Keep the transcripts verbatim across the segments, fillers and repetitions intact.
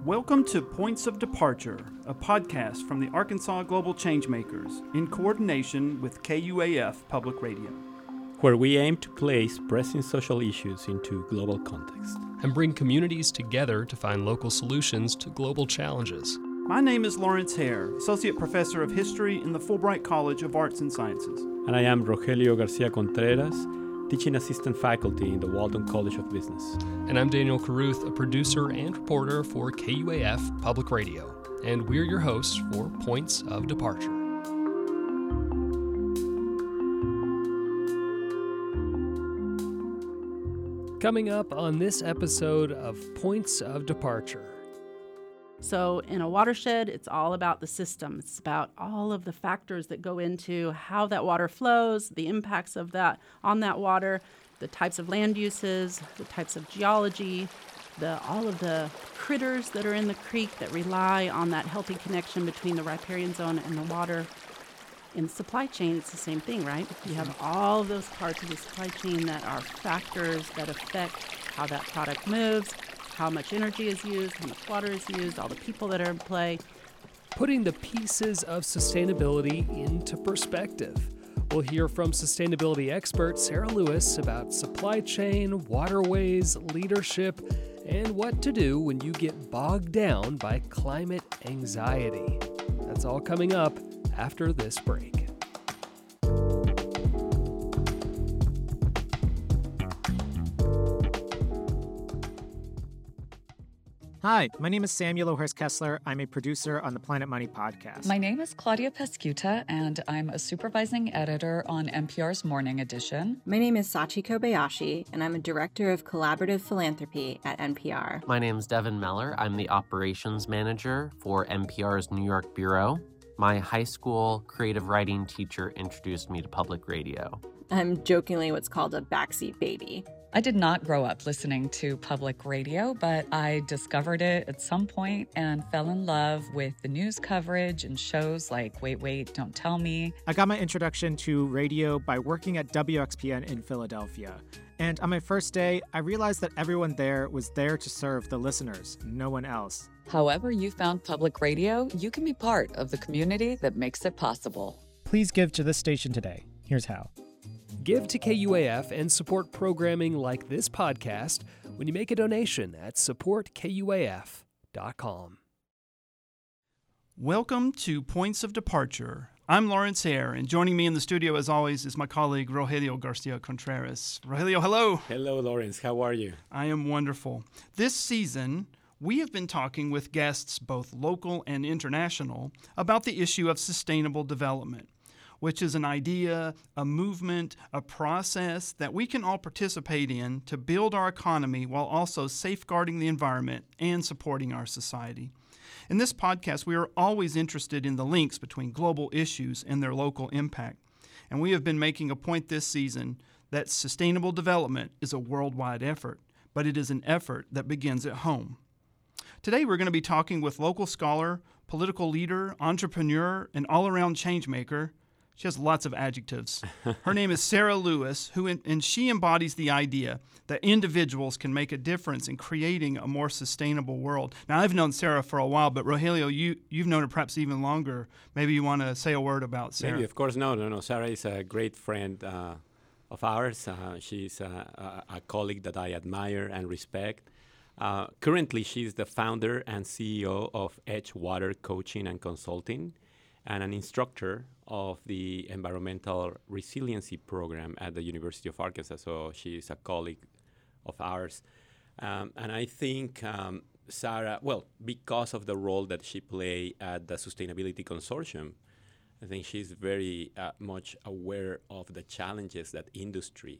Welcome to Points of Departure, a podcast from the Arkansas Global Changemakers in coordination with K U A F Public Radio, where we aim to place pressing social issues into global context and bring communities together to find local solutions to global challenges. My name is Lawrence Hare, Associate Professor of History in the Fulbright College of Arts and Sciences. And I am Rogelio Garcia Contreras, Teaching Assistant Faculty in the Walton College of Business. And I'm Daniel Caruth, a producer and reporter for K U A F Public Radio. And we're your hosts for Points of Departure. Coming up on this episode of Points of Departure. So in a watershed, it's all about the system. It's about all of the factors that go into how that water flows, the impacts of that on that water, the types of land uses, the types of geology, the all of the critters that are in the creek that rely on that healthy connection between the riparian zone and the water. In the supply chain, it's the same thing, right? You have all of those parts of the supply chain that are factors that affect how that product moves, how much energy is used, how much water is used, all the people that are in play. Putting the pieces of sustainability into perspective. We'll hear from sustainability expert Sarah Lewis about supply chain, waterways, leadership, and what to do when you get bogged down by climate anxiety. That's all coming up after this break. Hi, my name is Samuel O'Hurst Kessler. I'm a producer on the Planet Money podcast. My name is Claudia Pescuta, and I'm a supervising editor on N P R's Morning Edition. My name is Sachi Kobayashi, and I'm a director of collaborative philanthropy at N P R. My name is Devin Meller. I'm the operations manager for N P R's New York bureau. My high school creative writing teacher introduced me to public radio. I'm jokingly what's called a backseat baby. I did not grow up listening to public radio, but I discovered it at some point and fell in love with the news coverage and shows like Wait, Wait, Don't Tell Me. I got my introduction to radio by working at W X P N in Philadelphia. And on my first day, I realized that everyone there was there to serve the listeners, no one else. However you found public radio, you can be part of the community that makes it possible. Please give to this station today. Here's how. Give to K U A F and support programming like this podcast when you make a donation at support K U A F dot com. Welcome to Points of Departure. I'm Lawrence Hare, and joining me in the studio, as always, is my colleague Rogelio Garcia Contreras. Rogelio, hello. Hello, Lawrence. How are you? I am wonderful. This season, we have been talking with guests, both local and international, about the issue of sustainable development, which is an idea, a movement, a process that we can all participate in to build our economy while also safeguarding the environment and supporting our society. In this podcast, we are always interested in the links between global issues and their local impact. And we have been making a point this season that sustainable development is a worldwide effort, but it is an effort that begins at home. Today, we're going to be talking with local scholar, political leader, entrepreneur, and all-around changemaker. She has lots of adjectives. Her name is Sarah Lewis, who in, and she embodies the idea that individuals can make a difference in creating a more sustainable world. Now, I've known Sarah for a while, but Rogelio, you, you've known her perhaps even longer. Maybe you want to say a word about Sarah. Maybe, of course, no, no, no. Sarah is a great friend uh, of ours. Uh, she's uh, a, a colleague that I admire and respect. Uh, currently, she's the founder and C E O of Edge Water Coaching and Consulting, and an instructor of the Environmental Resiliency Program at the University of Arkansas. So she is a colleague of ours. Um, and I think um, Sarah, well, because of the role that she plays at the Sustainability Consortium, I think she's very uh, much aware of the challenges that industry,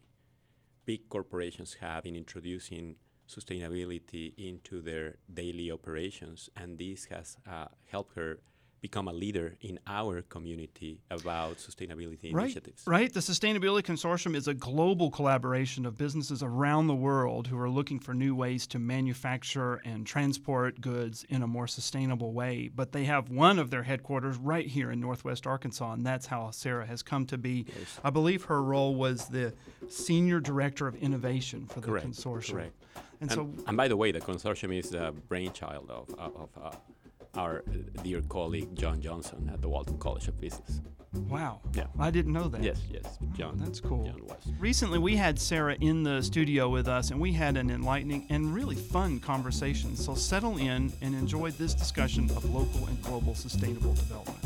big corporations have in introducing sustainability into their daily operations. And this has uh, helped her become a leader in our community about sustainability right, initiatives. Right. The Sustainability Consortium is a global collaboration of businesses around the world who are looking for new ways to manufacture and transport goods in a more sustainable way. But they have one of their headquarters right here in Northwest Arkansas, and that's how Sarah has come to be. Yes. I believe her role was the Senior Director of Innovation for the Correct. consortium. Correct. And, And, so, and by the way, the consortium is a brainchild of, of uh, our dear colleague John Johnson at the Walton College of Business. wow. Yeah. I didn't know that. Yes, yes, John. That's cool. John was. Recently, we had Sarah in the studio with us, and we had an enlightening and really fun conversation. So settle in and enjoy this discussion of local and global sustainable development.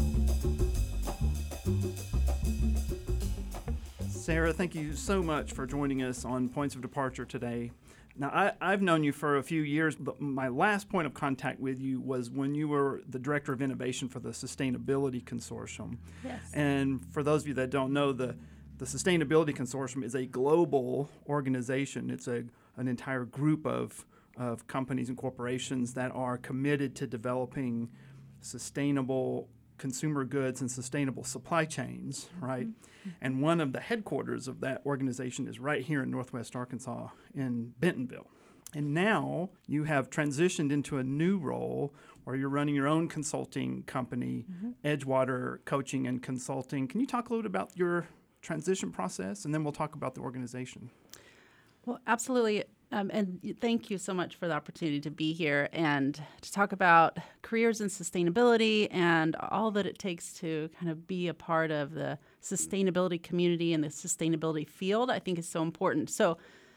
Sarah, thank you so much for joining us on Points of Departure today. Now, I, I've known you for a few years, but my last point of contact with you was when you were the Director of Innovation for the Sustainability Consortium. Yes. And for those of you that don't know, the, the Sustainability Consortium is a global organization. It's a an entire group of, of companies and corporations that are committed to developing sustainable consumer goods and sustainable supply chains, right? Mm-hmm. And one of the headquarters of that organization is right here in Northwest Arkansas in Bentonville. And now you have transitioned into a new role where you're running your own consulting company, mm-hmm. Edgewater Coaching and Consulting. Can you talk a little bit about your transition process, and then we'll talk about the organization? Well, absolutely. Um, and thank you so much for the opportunity to be here and to talk about careers in sustainability and all that it takes to kind of be a part of the sustainability community and the sustainability field, I think is so important. So,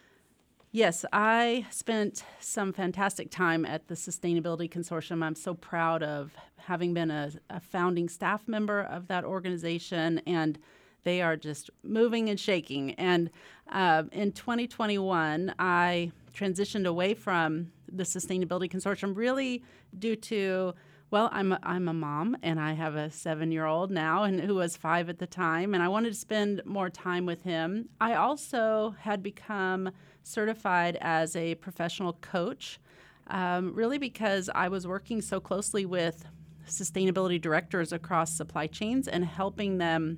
yes, I spent some fantastic time at the Sustainability Consortium. I'm so proud of having been a, a founding staff member of that organization, and they are just moving and shaking. And uh, in twenty twenty-one, I transitioned away from the Sustainability Consortium really due to, well, I'm a, I'm a mom, and I have a seven-year-old now and who was five at the time, and I wanted to spend more time with him. I also had become certified as a professional coach, um, really because I was working so closely with sustainability directors across supply chains and helping them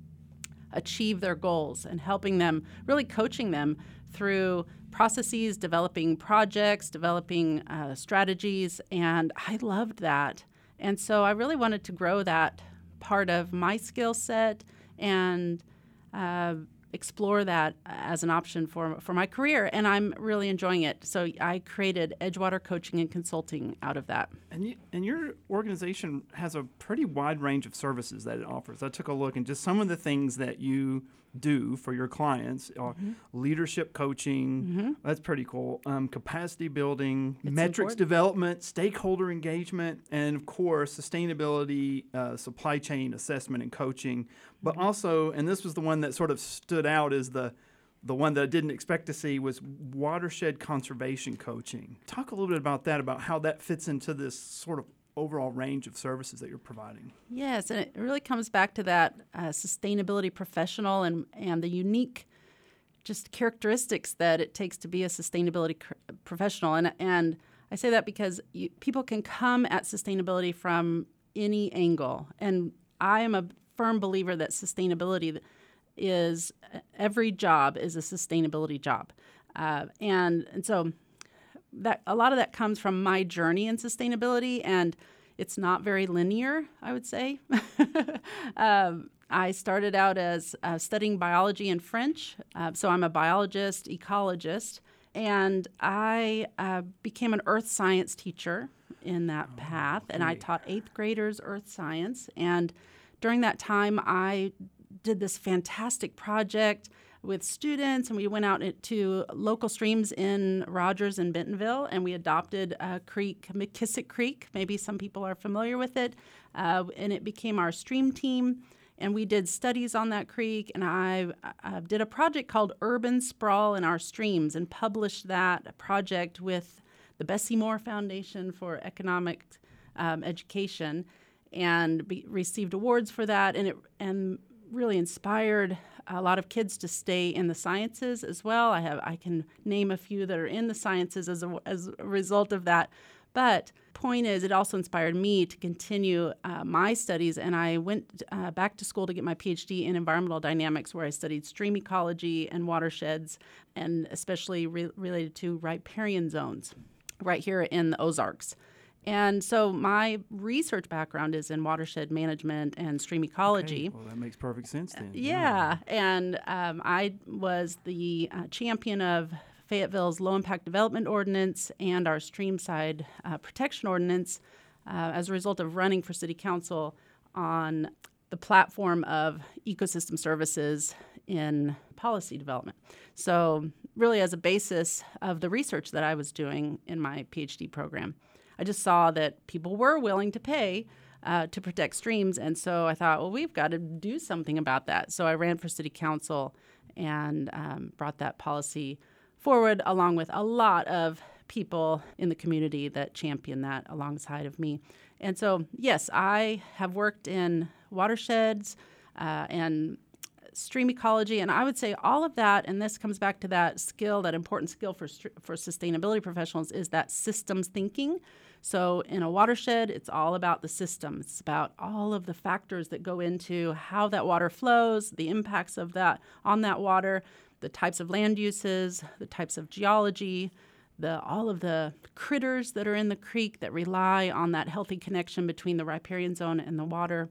achieve their goals and helping them, really coaching them through processes, developing projects, developing uh, strategies, and I loved that. And so I really wanted to grow that part of my skill set and uh, explore that as an option for, for my career, and I'm really enjoying it. So I created Edgewater Coaching and Consulting out of that. And you, and your organization has a pretty wide range of services that it offers. I took a look, and just some of the things that you do for your clients are mm-hmm. leadership coaching. Mm-hmm. That's pretty cool. Um, capacity building, it's metrics important. Development, stakeholder engagement, and of course, sustainability, uh, supply chain assessment and coaching. But mm-hmm. also, and this was the one that sort of stood out as the the one that I didn't expect to see, was watershed conservation coaching. Talk a little bit about that, about how that fits into this sort of overall range of services that you're providing. Yes, and it really comes back to that uh, sustainability professional and, and the unique just characteristics that it takes to be a sustainability cr- professional. And, and I say that because you, people can come at sustainability from any angle. And I am a firm believer that sustainability is, every job is a sustainability job. Uh, and, and so that a lot of that comes from my journey in sustainability, and it's not very linear, I would say. um, I started out as uh, studying biology and French, uh, so I'm a biologist, ecologist, and I uh, became an earth science teacher in that oh, path, okay. and I taught eighth graders earth science. And during that time, I did this fantastic project with students, and we went out to local streams in Rogers and Bentonville, and we adopted a creek, McKissick Creek. Maybe some people are familiar with it, uh, and it became our stream team, and we did studies on that creek, and I uh, did a project called Urban Sprawl in Our Streams and published that project with the Bessie Moore Foundation for Economic um, Education, and be, received awards for that, and it and really inspired a lot of kids to stay in the sciences as well. I have I can name a few that are in the sciences as a, as a result of that. But point is, it also inspired me to continue uh, my studies, and I went uh, back to school to get my P H D in environmental dynamics, where I studied stream ecology and watersheds, and especially re- related to riparian zones right here in the Ozarks. And so my research background is in watershed management and stream ecology. Okay. Well, that makes perfect sense then. Uh, yeah. yeah. And um, I was the uh, champion of Fayetteville's Low Impact Development Ordinance and our Streamside uh, Protection Ordinance uh, as a result of running for City Council on the platform of ecosystem services in policy development. So really as a basis of the research that I was doing in my PhD program, I just saw that people were willing to pay uh, to protect streams. And so I thought, well, we've got to do something about that. So I ran for City Council and um, brought that policy forward along with a lot of people in the community that champion that alongside of me. And so, yes, I have worked in watersheds uh, and stream ecology, and I would say all of that, and this comes back to that skill, that important skill for for sustainability professionals, is that systems thinking. So in a watershed, it's all about the system. It's about all of the factors that go into how that water flows, the impacts of that on that water, the types of land uses, the types of geology, the all of the critters that are in the creek that rely on that healthy connection between the riparian zone and the water.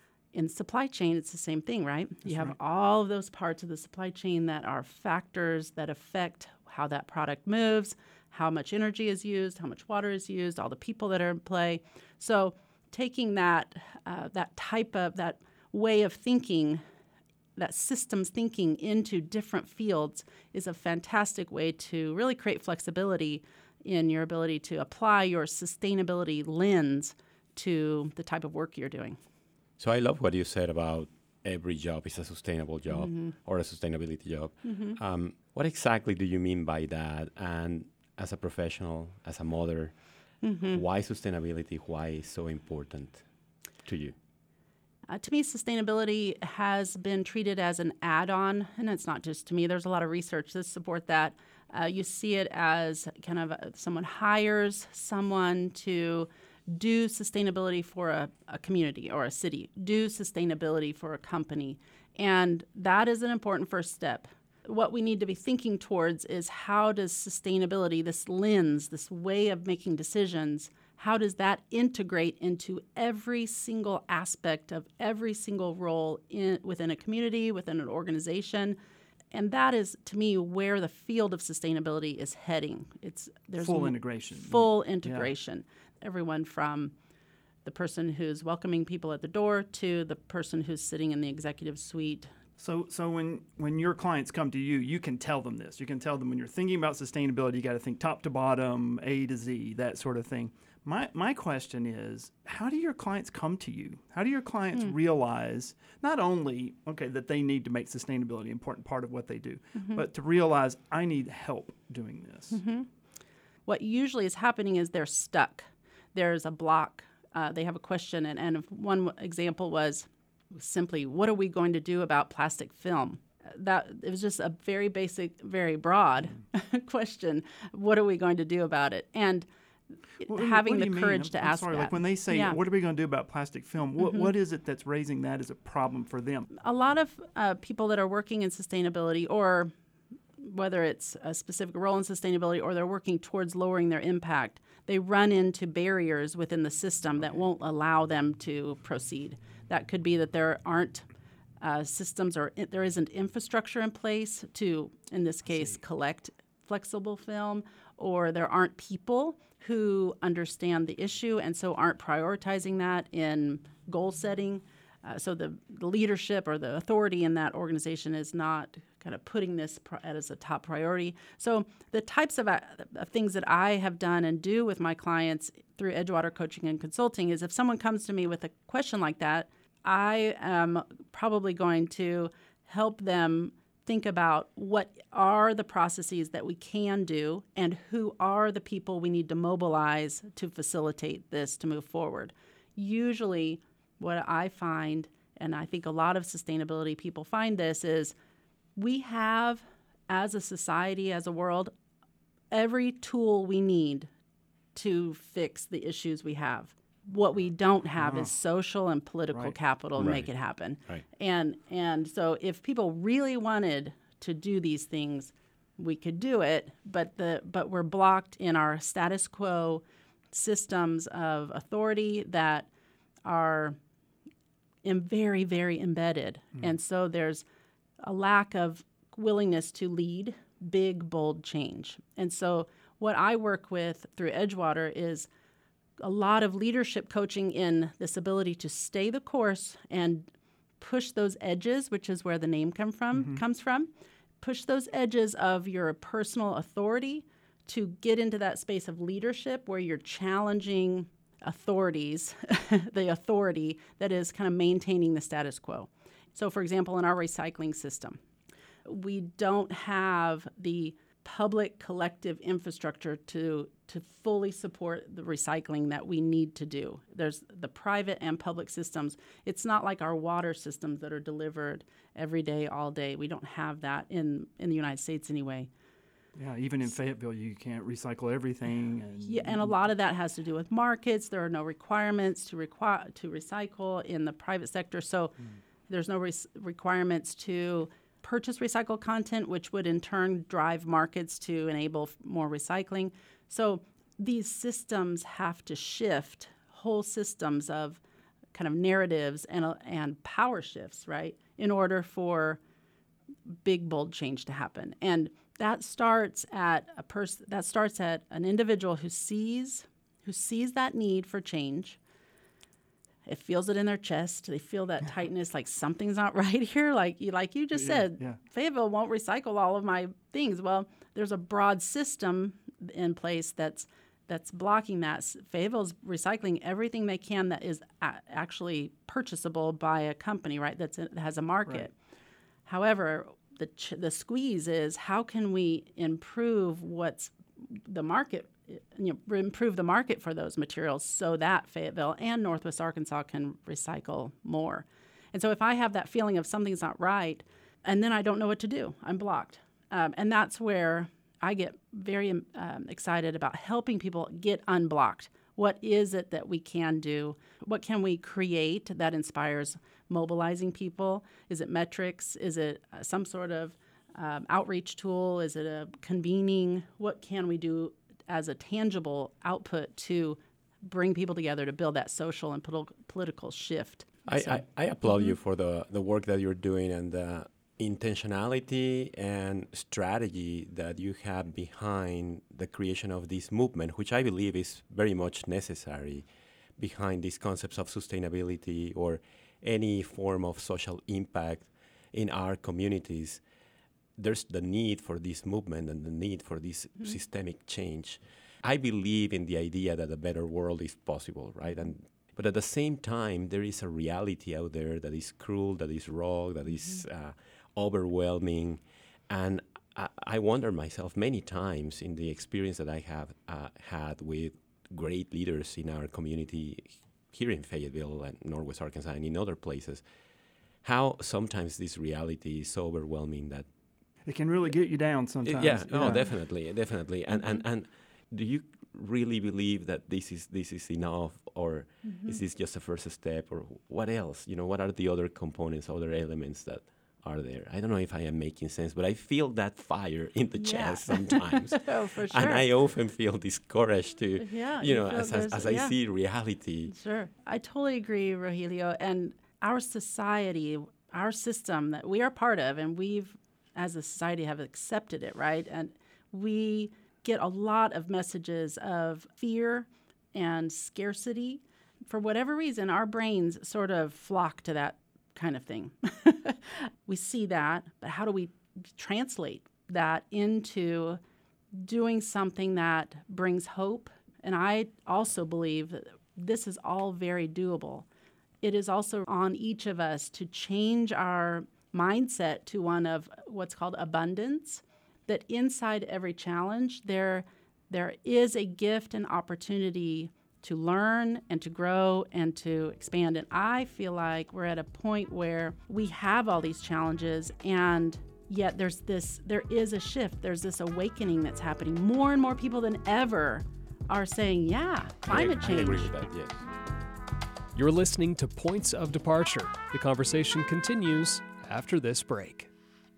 In supply chain, it's the same thing, right? That's you have right. all of those parts of the supply chain that are factors that affect how that product moves, how much energy is used, how much water is used, all the people that are in play. So taking that uh, that type of, that way of thinking, that systems thinking into different fields is a fantastic way to really create flexibility in your ability to apply your sustainability lens to the type of work you're doing. So I love what you said about every job is a sustainable job Mm-hmm. or a sustainability job. Mm-hmm. Um, what exactly do you mean by that? And as a professional, as a mother, Mm-hmm. why sustainability, why is so important to you? Uh, to me, sustainability has been treated as an add-on, and it's not just to me. There's a lot of research that support that. Uh, you see it as kind of a, someone hires someone to do sustainability for a, a community or a city, do sustainability for a company, and that is an important first step. What we need to be thinking towards is how does sustainability, this lens, this way of making decisions, how does that integrate into every single aspect of every single role in, within a community, within an organization? And that is, to me, where the field of sustainability is heading. It's there's Full m- integration. Full integration. Everyone from the person who's welcoming people at the door to the person who's sitting in the executive suite. So, so when, when your clients come to you, you can tell them this. You can tell them when you're thinking about sustainability, you got to think top to bottom, A to Z, that sort of thing. My my question is, how do your clients come to you? How do your clients Hmm. realize not only, okay, that they need to make sustainability an important part of what they do, Mm-hmm. but to realize I need help doing this? Mm-hmm. What usually is happening is they're stuck. There's a block. Uh, they have a question. And, and one example was simply, what are we going to do about plastic film? That it was just a very basic, very broad question. What are we going to do about it? And What do you- having what do the you mean? courage I'm- to I'm ask sorry, that. like when they say, Yeah. what are we going to do about plastic film? What, Mhm. what is it that's raising that as a problem for them? A lot of uh, people that are working in sustainability, or whether it's a specific role in sustainability or they're working towards lowering their impact, they run into barriers within the system that won't allow them to proceed. That could be that there aren't uh, systems or i- there isn't infrastructure in place to, in this case, collect flexible film, or there aren't people who understand the issue and so aren't prioritizing that in goal setting. Uh, so the, the leadership or the authority in that organization is not kind of putting this pro- as a top priority. So the types of, uh, of things that I have done and do with my clients through Edgewater Coaching and Consulting is if someone comes to me with a question like that, I am probably going to help them think about what are the processes that we can do and who are the people we need to mobilize to facilitate this to move forward. Usually what I find, and I think a lot of sustainability people find this, is we have, as a society, as a world, every tool we need to fix the issues we have. What we don't have is social and political Right. capital to Right. make it happen. Right. And and so if people really wanted to do these things, we could do it, but the but we're blocked in our status quo systems of authority that are in very, very embedded. And so there's a lack of willingness to lead big, bold change. And so what I work with through Edgewater is a lot of leadership coaching in this ability to stay the course and push those edges, which is where the name come from, mm-hmm. comes from. Push those edges of your personal authority to get into that space of leadership where you're challenging authorities, the authority that is kind of maintaining the status quo. So, for example, in our recycling system, we don't have the public collective infrastructure to to fully support the recycling that we need to do. There's the private and public systems. It's not like our water systems that are delivered every day, all day. We don't have that in, in the United States anyway. Yeah, even in Fayetteville, you can't recycle everything. And yeah, and a lot of that has to do with markets. There are no requirements to require to recycle in the private sector. So mm. there's no re- requirements to purchase recycled content, which would in turn drive markets to enable f- more recycling. So these systems have to shift, whole systems of kind of narratives and uh, and power shifts, right, in order for big, bold change to happen. And that starts at a person. That starts at an individual who sees who sees that need for change. It feels it in their chest. They feel that tightness, like something's not right here. Like you, like you just yeah, said, yeah. Fayetteville won't recycle all of my things. Well, there's a broad system in place that's that's blocking that. Fayetteville's recycling everything they can that is a- actually purchasable by a company, right? That's a, that has a market. Right. However, the ch- the squeeze is how can we improve what's the market. You know, improve the market for those materials so that Fayetteville and Northwest Arkansas can recycle more. And so if I have that feeling of something's not right, and then I don't know what to do, I'm blocked. Um, and that's where I get very um, excited about helping people get unblocked. What is it that we can do? What can we create that inspires mobilizing people? Is it metrics? Is it uh, some sort of um, outreach tool? Is it a convening? What can we do as a tangible output to bring people together to build that social and politi- political shift? I, So- I, I applaud Mhm. you for the, the work that you're doing and the intentionality and strategy that you have behind the creation of this movement, which I believe is very much necessary behind these concepts of sustainability or any form of social impact in our communities. There's the need for this movement and the need for this mm-hmm. systemic change. I believe in the idea that a better world is possible, right? And but at the same time, there is a reality out there that is cruel, that is raw, that mm-hmm. is uh, overwhelming. And I, I wonder myself many times in the experience that I have uh, had with great leaders in our community here in Fayetteville and Northwest Arkansas and in other places, how sometimes this reality is so overwhelming that it can really get you down sometimes. Yeah, oh, definitely, definitely. And and and do you really believe that this is this is enough, or mm-hmm. is this just a first step, or what else? You know, what are the other components, other elements that are there? I don't know if I am making sense, but I feel that fire in the Yeah. chest sometimes. Oh, for sure. And I often feel discouraged to, Yeah, you you know, feel as, as, there's- as I yeah. see reality. Sure. I totally agree, Rogelio. And our society, our system that we are part of, and we've, as a society, have accepted it, right? And we get a lot of messages of fear and scarcity. For whatever reason, our brains sort of flock to that kind of thing. We see that, but how do we translate that into doing something that brings hope? And I also believe that this is all very doable. It is also on each of us to change our mindset to one of what's called abundance, that inside every challenge, there, there is a gift and opportunity to learn and to grow and to expand. And I feel like we're at a point where we have all these challenges, and yet there's this, there is a shift. There's this awakening that's happening. More and more people than ever are saying, yeah, climate I, change. I agree with that, yes. You're listening to Points of Departure. The conversation continues after this break.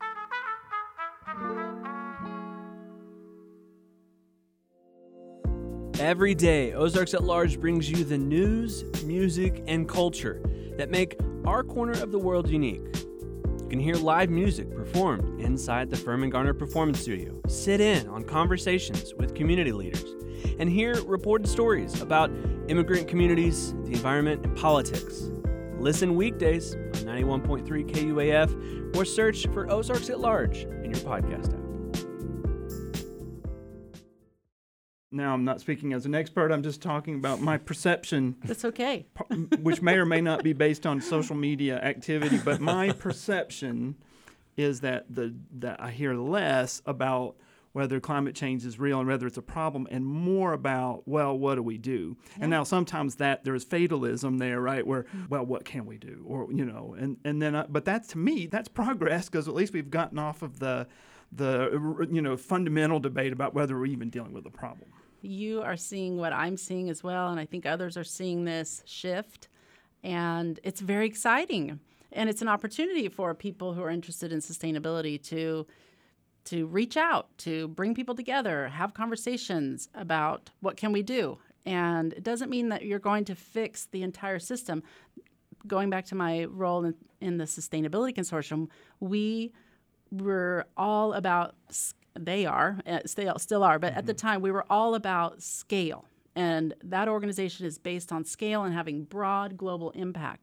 Every day, Ozarks at Large brings you the news, music, and culture that make our corner of the world unique. You can hear live music performed inside the Furman Garner Performance Studio, sit in on conversations with community leaders, and hear reported stories about immigrant communities, the environment, and politics. Listen weekdays on ninety-one point three K U A F or search for Ozarks at Large in your podcast app. Now, I'm not speaking as an expert. I'm just talking about my perception. That's okay. Which may or may not be based on social media activity, but my perception is that the that I hear less about whether climate change is real and whether it's a problem, and more about, well, what do we do? Yeah. And now sometimes that there's fatalism there, right? Where, well, what can we do? Or, you know, and, and then, I, but that's, to me, that's progress, because at least we've gotten off of the, the, you know, fundamental debate about whether we're even dealing with a problem. You are seeing what I'm seeing as well, and I think others are seeing this shift, and it's very exciting. And it's an opportunity for people who are interested in sustainability to to reach out, to bring people together, have conversations about what can we do. And it doesn't mean that you're going to fix the entire system. Going back to my role in, in the Sustainability Consortium, we were all about, they are, still, still are, but mm-hmm. at the time we were all about scale. And that organization is based on scale and having broad global impact.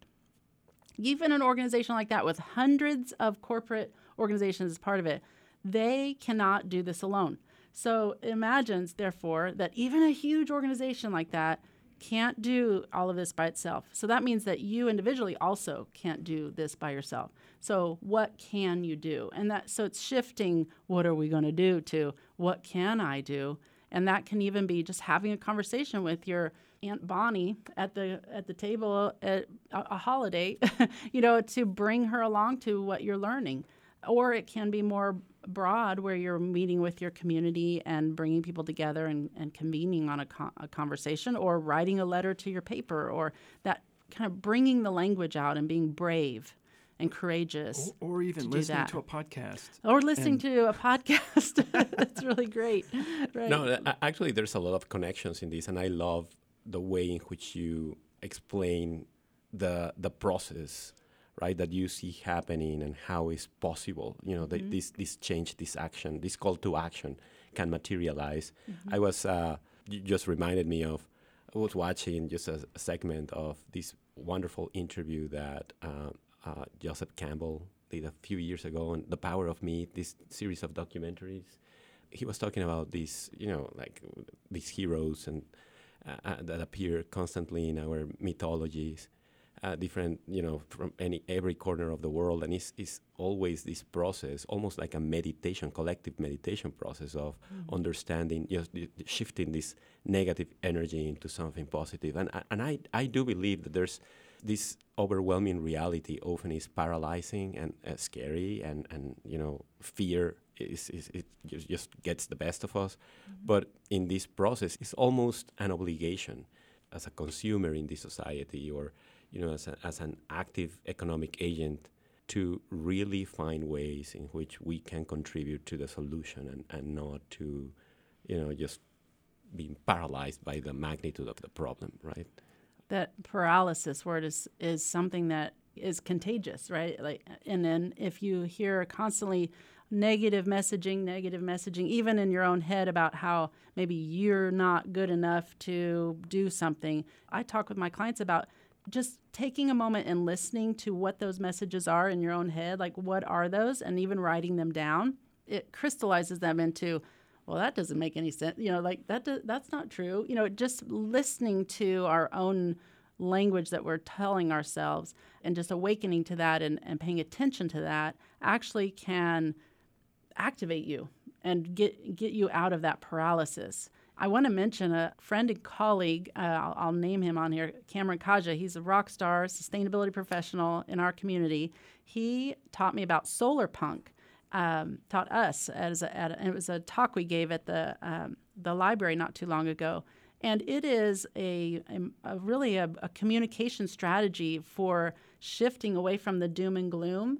Even an organization like that with hundreds of corporate organizations as part of it, they cannot do this alone. So it imagines, therefore, that even a huge organization like that can't do all of this by itself. So that means that you individually also can't do this by yourself. So what can you do? And that so it's shifting, what are we going to do, to what can I do? And that can even be just having a conversation with your Aunt Bonnie at the at the table at a, a holiday, you know, to bring her along to what you're learning. Or it can be more broad, where you're meeting with your community and bringing people together and, and convening on a, co- a conversation, or writing a letter to your paper, or that kind of bringing the language out and being brave and courageous. Or, or even to listening that. to a podcast. Or listening and to a podcast. That's really great. Right. No, actually, there's a lot of connections in this, and I love the way in which you explain the the process, right, that you see happening and how it's possible, you know, mm-hmm. the, this this change, this action, this call to action can materialize. Mm-hmm. I was, uh, you just reminded me of, I was watching just a, a segment of this wonderful interview that uh, uh, Joseph Campbell did a few years ago on The Power of Me, this series of documentaries. He was talking about these, you know, like these heroes and uh, that appear constantly in our mythologies. Uh, different, you know, from any every corner of the world, and it's, it's always this process, almost like a meditation, collective meditation process of mm-hmm. understanding, just shifting this negative energy into something positive. And and I I do believe that there's this overwhelming reality often is paralyzing and uh, scary, and and you know, fear is, is it just, just gets the best of us. Mm-hmm. But in this process, it's almost an obligation as a consumer in this society, or you know, as, a, as an active economic agent, to really find ways in which we can contribute to the solution, and, and not to, you know, just being paralyzed by the magnitude of the problem, right? That paralysis word is is something that is contagious, right? Like, and then if you hear constantly negative messaging, negative messaging, even in your own head about how maybe you're not good enough to do something. I talk with my clients about just taking a moment and listening to what those messages are in your own head, like what are those, and even writing them down. It crystallizes them into, well, that doesn't make any sense. You know, like that do, that's not true. You know, just listening to our own language that we're telling ourselves and just awakening to that and, and paying attention to that actually can activate you and get get you out of that paralysis. I want to mention a friend and colleague, uh, I'll, I'll name him on here, Cameron Kaja. He's a rock star, sustainability professional in our community. He taught me about solar punk, um, taught us, as a, at a, it was a talk we gave at the um, the library not too long ago. And it is a, a, a really a, a communication strategy for shifting away from the doom and gloom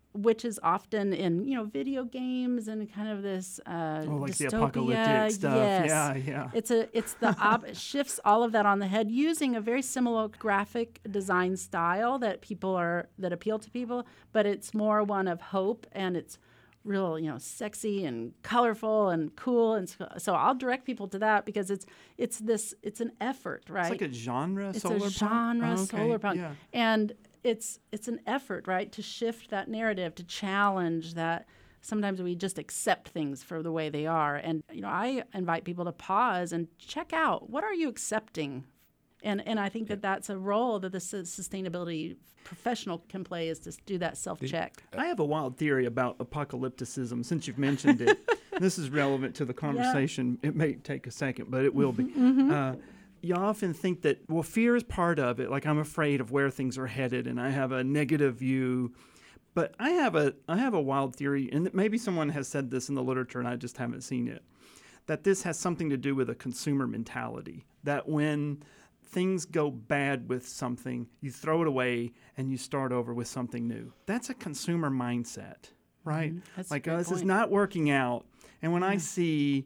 which is often in, you know, video games and kind of this uh, oh, like dystopia. the apocalyptic stuff. Yes. Yeah, yeah. It's a it's the op- it shifts all of that on the head using a very similar graphic design style that people are that appeal to people, but it's more one of hope, and it's real, you know, sexy and colorful and cool, and so, so I'll direct people to that because it's it's this it's an effort, right? It's like a genre. It's solar a punk? genre Oh, okay. solar punk, Yeah. and it's it's an effort, right, to shift that narrative, to challenge that. Sometimes we just accept things for the way they are, and you know, I invite people to pause and check out what are you accepting, and and I think that that's a role that the su- sustainability professional can play, is to do that self-check. I have a wild theory about apocalypticism, since you've mentioned it. This is relevant to the conversation. Yeah. It may take a second, but it will be. Mm-hmm. Uh, you often think that, well, fear is part of it. Like, I'm afraid of where things are headed, and I have a negative view. But I have a I have a wild theory, and maybe someone has said this in the literature, and I just haven't seen it, that this has something to do with a consumer mentality, that when things go bad with something, you throw it away and you start over with something new. That's a consumer mindset, right? Mm-hmm. That's like, a oh, good this point. is not working out. And when Yeah. I see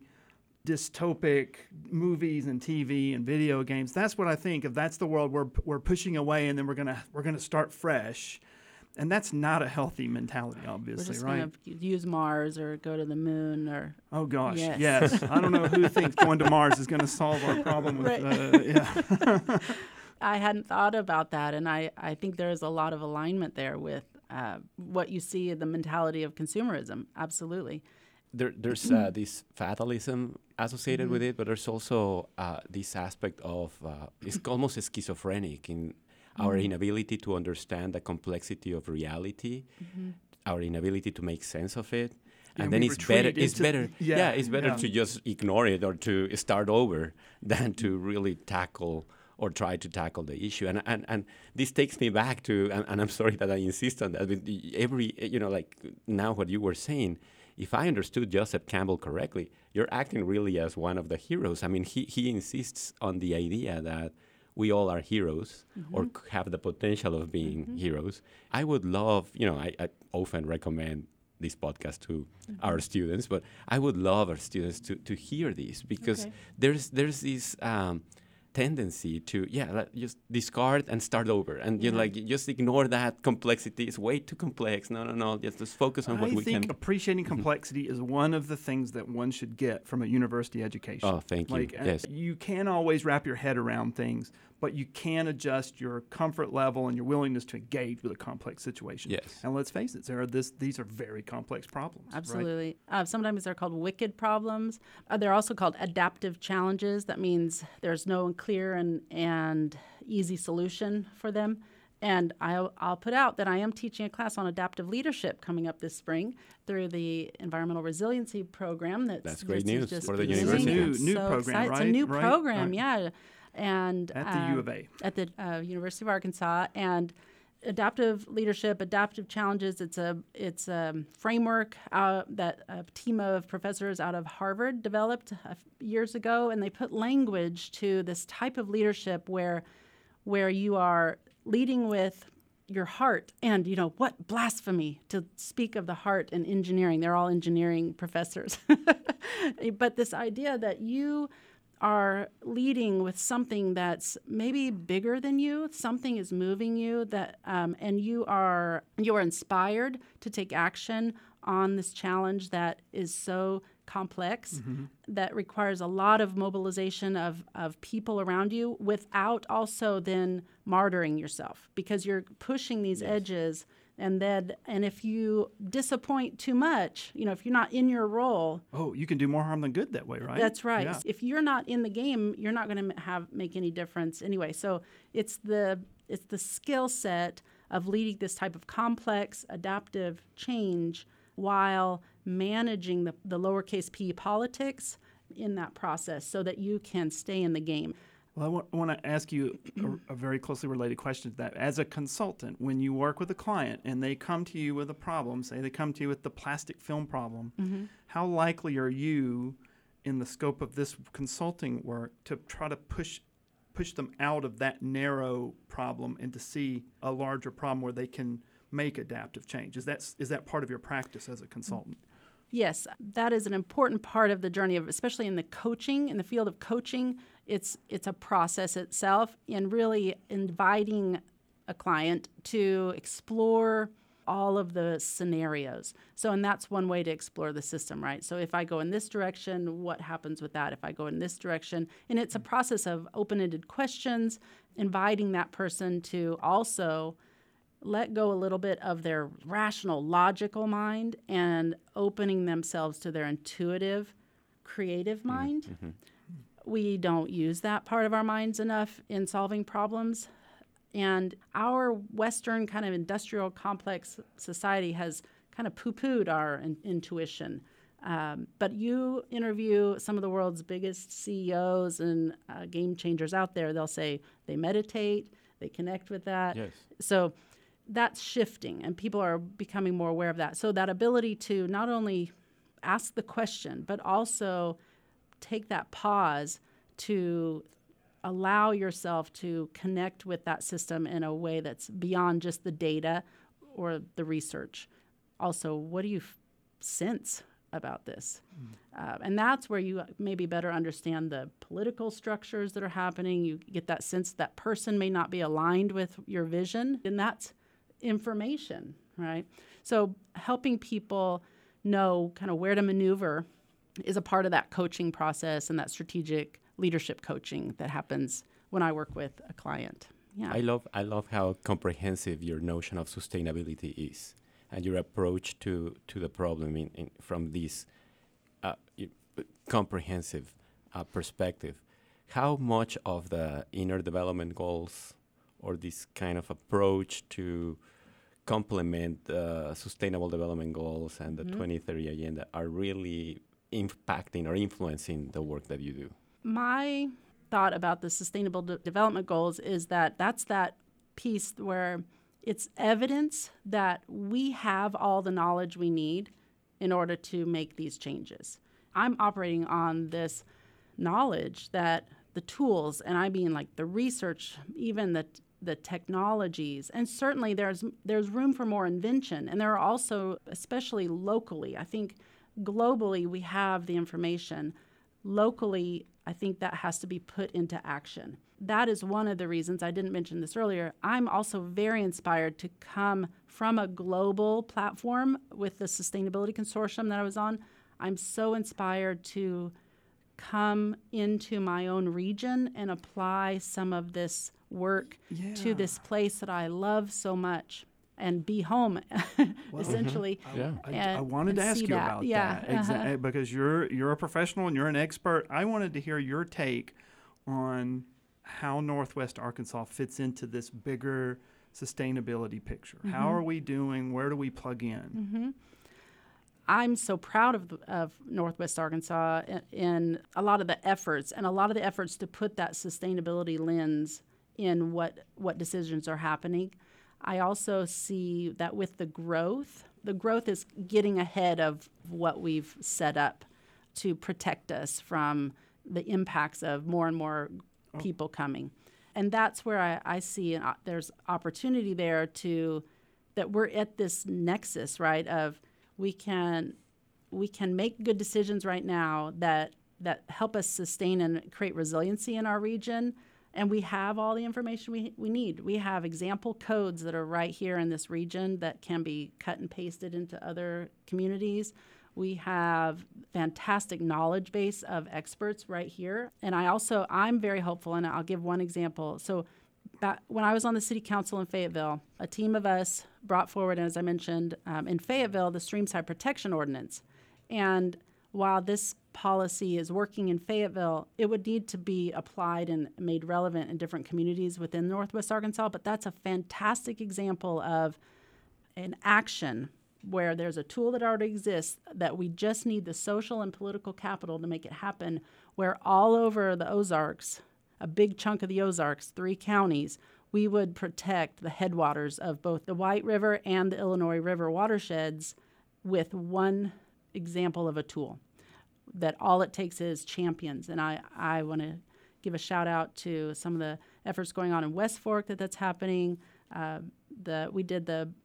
dystopic movies and T V and video games, that's what I think of. That's the world we're we're pushing away, and then we're gonna we're gonna start fresh. And that's not a healthy mentality, obviously, We're just right? going to use Mars or go to the moon or. Oh gosh, Yes. yes. I don't know who thinks going to Mars is going to solve our problem with. Right. Uh, yeah. I hadn't thought about that, and I, I think there is a lot of alignment there with uh, what you see in the mentality of consumerism. Absolutely. There, there's uh, this fatalism associated Mm-hmm. with it, but there's also uh, this aspect of uh, it's almost schizophrenic in our Mm-hmm. inability to understand the complexity of reality, Mm-hmm. our inability to make sense of it. Yeah, And then we it's better. retreat It's into- better. yeah, Yeah, it's better yeah. to just ignore it or to start over than to really tackle or try to tackle the issue. And and, and this takes me back to, and, and I'm sorry that I insist on that. But the- every you know, like now what you were saying, if I understood Joseph Campbell correctly, you're acting really as one of the heroes. I mean, he he insists on the idea that we all are heroes Mm-hmm. or c- have the potential of being heroes. I would love, you know, I, I often recommend this podcast to Mm-hmm. our students, but I would love our students to, to hear this because Okay. there's there's this um, tendency to, yeah, like, just discard and start over. And you Yeah. like, you just ignore that complexity. It's way too complex. No, no, no. Just, just focus on what I we think can. appreciating complexity is one of the things that one should get from a university education. Oh, thank you. Like, uh, Yes. you can't always wrap your head around things, but you can adjust your comfort level and your willingness to engage with a complex situation. Yes. And let's face it, Sarah, this, these are very complex problems. right? Absolutely. Uh, sometimes they're called wicked problems. Uh, they're also called adaptive challenges. That means there's no clear and, and easy solution for them. And I'll, I'll put out that I am teaching a class on adaptive leadership coming up this spring through the Environmental Resiliency Program. That's, That's great this is news just for the beginning. university. I'm New- new so program, excited. It's a right? new Right, program, right. yeah. And At the uh, U of A. At the uh, University of Arkansas. And adaptive leadership, adaptive challenges. It's a it's a framework uh, that a team of professors out of Harvard developed uh, years ago, and they put language to this type of leadership where where you are leading with your heart. And you know what, blasphemy to speak of the heart in engineering. They're all engineering professors, but this idea that you are leading with something that's maybe bigger than you, something is moving you, that um, and you are you are inspired to take action on this challenge that is so complex, Mm-hmm. that requires a lot of mobilization of, of people around you without also then martyring yourself, because you're pushing these Yes. edges. And then, and if you disappoint too much, you know, if you're not in your role, Oh, you can do more harm than good that way, right? that's right. Yeah. If you're not in the game, you're not going to have make any difference anyway. So it's the it's the skill set of leading this type of complex adaptive change while managing the, the lowercase p politics in that process, so that you can stay in the game. Well, I want, I want to ask you a, a very closely related question to that. As a consultant, when you work with a client and they come to you with a problem, say they come to you with the plastic film problem, Mm-hmm. how likely are you, in the scope of this consulting work, to try to push push them out of that narrow problem and to see a larger problem where they can make adaptive change. Is that, is that part of your practice as a consultant? Yes, that is an important part of the journey of, especially in the coaching, in the field of coaching. It's it's a process itself, and really inviting a client to explore all of the scenarios. So, and that's one way to explore the system, right? So if I go in this direction, what happens with that? If I go in this direction, and it's a process of open-ended questions, inviting that person to also let go a little bit of their rational, logical mind and opening themselves to their intuitive, creative mind. Mm-hmm. We don't use that part of our minds enough in solving problems. And our Western kind of industrial complex society has kind of poo-pooed our in- intuition. Um, but you interview some of the world's biggest C E Os and uh, game changers out there, they'll say they meditate, they connect with that. Yes. So that's shifting, and people are becoming more aware of that. So that ability to not only ask the question, but also take that pause to allow yourself to connect with that system in a way that's beyond just the data or the research. Also, what do you f- sense about this? Mm. Uh, and that's where you maybe better understand the political structures that are happening. You get that sense that person may not be aligned with your vision, and that's information, right? So helping people know kind of where to maneuver is a part of that coaching process and that strategic leadership coaching that happens when I work with a client. Yeah. I love I love how comprehensive your notion of sustainability is, and your approach to, to the problem in, in from this uh, comprehensive uh, perspective. How much of the inner development goals or this kind of approach to complement the uh, sustainable development goals and the mm-hmm. twenty thirty agenda are really impacting or influencing the work that you do? My thought about the sustainable de- development goals is that that's that piece where it's evidence that we have all the knowledge we need in order to make these changes. I'm operating on this knowledge that the tools, and I mean like the research, even the the technologies, and certainly there's there's room for more invention. And there are also, especially locally, I think globally we have the information. Locally, I think that has to be put into action. That is one of the reasons, I didn't mention this earlier, I'm also very inspired to come from a global platform with the Sustainability Consortium that I was on. I'm so inspired to come into my own region and apply some of this work yeah. to this place that I love so much and be home, well, essentially. Mm-hmm. Yeah. I, and, I wanted to ask you that. about yeah. that Exa- uh-huh. because you're you're a professional and you're an expert. I wanted to hear your take on how Northwest Arkansas fits into this bigger sustainability picture. Mm-hmm. How are we doing? Where do we plug in? Mm-hmm. I'm so proud of, of Northwest Arkansas in, in a lot of the efforts and a lot of the efforts to put that sustainability lens in what what decisions are happening. I also see that with the growth, the growth is getting ahead of what we've set up to protect us from the impacts of more and more oh. people coming. And that's where I, I see an, uh, there's opportunity there to, that we're at this nexus, right, of we can we can make good decisions right now that that help us sustain and create resiliency in our region. And we have all the information we we need. We have example codes that are right here in this region that can be cut and pasted into other communities. We have fantastic knowledge base of experts right here. And I also, I'm very hopeful, and I'll give one example. So back when I was on the city council in Fayetteville, a team of us brought forward, as I mentioned, um, in Fayetteville, the Streamside Protection Ordinance. And while this policy is working in Fayetteville, it would need to be applied and made relevant in different communities within Northwest Arkansas. But that's a fantastic example of an action where there's a tool that already exists that we just need the social and political capital to make it happen, where all over the Ozarks, a big chunk of the Ozarks, three counties, we would protect the headwaters of both the White River and the Illinois River watersheds with one example of a tool. That all it takes is champions. And I, I want to give a shout out to some of the efforts going on in West Fork that that's happening. Uh, the we did the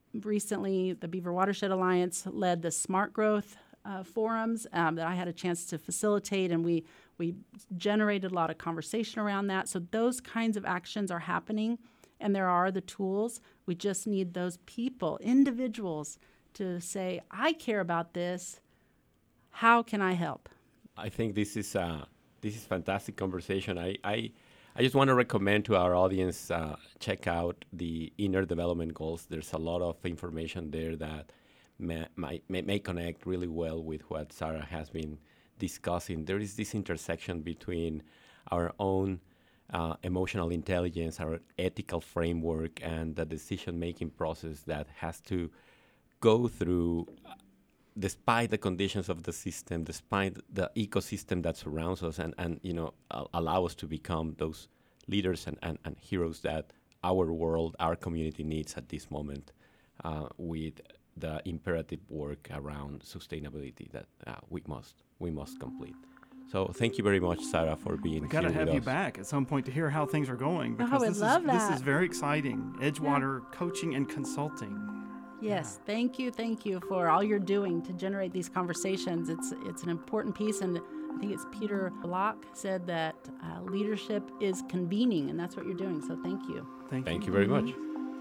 recently, the Beaver Watershed Alliance led the Smart Growth uh, forums um, that I had a chance to facilitate, and we we generated a lot of conversation around that. So those kinds of actions are happening, and there are the tools. We just need those people, individuals, to say, I care about this. How can I help? I think this is uh, this is fantastic conversation. I, I I just want to recommend to our audience, uh, check out the Inner Development Goals. There's a lot of information there that may, may, may connect really well with what Sarah has been discussing. There is this intersection between our own uh, emotional intelligence, our ethical framework, and the decision-making process that has to go through, uh, despite the conditions of the system, despite the ecosystem that surrounds us, and, and you know, uh, allow us to become those leaders and, and, and heroes that our world, our community needs at this moment, uh, with the imperative work around sustainability that uh, we must we must complete. So thank you very much, Sarah, for being we here got to have with you us. back at some point to hear how things are going, because Oh, I would this love is that. this is very exciting. Edgewater Coaching and Consulting. Yes, thank you, thank you for all you're doing to generate these conversations. It's it's an important piece, and I think it's Peter Block said that uh, leadership is convening, and that's what you're doing. So thank you. Thank, Thank you. you very much.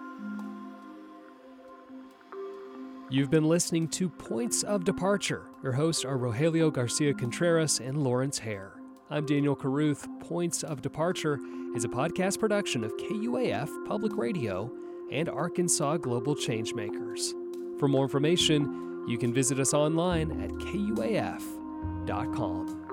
You've been listening to Points of Departure. Your hosts are Rogelio Garcia Contreras and Lawrence Hare. I'm Daniel Carruth. Points of Departure is a podcast production of K U A F Public Radio and Arkansas Global Changemakers. For more information, you can visit us online at K U A F dot com.